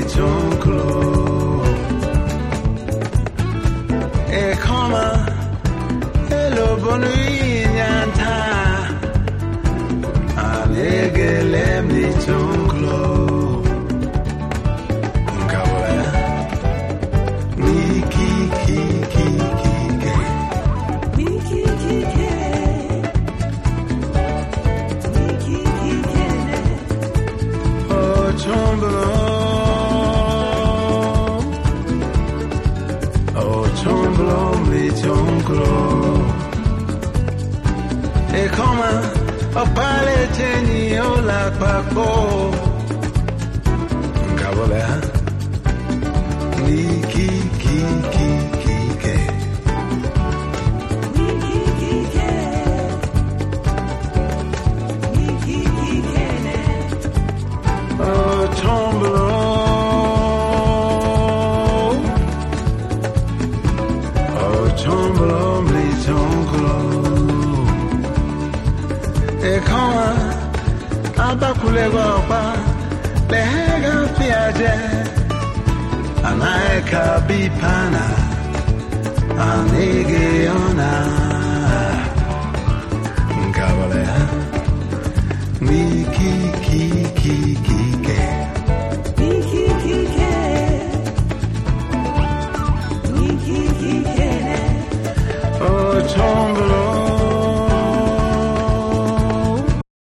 mlitonklo e koma elobonu inyanta anegele mlitonklo ngawaya niki kiki e come a paleteni o la papo cavolo ni ki ke oh tombolo abakulego pa lehega piaje anaika bipana anege ona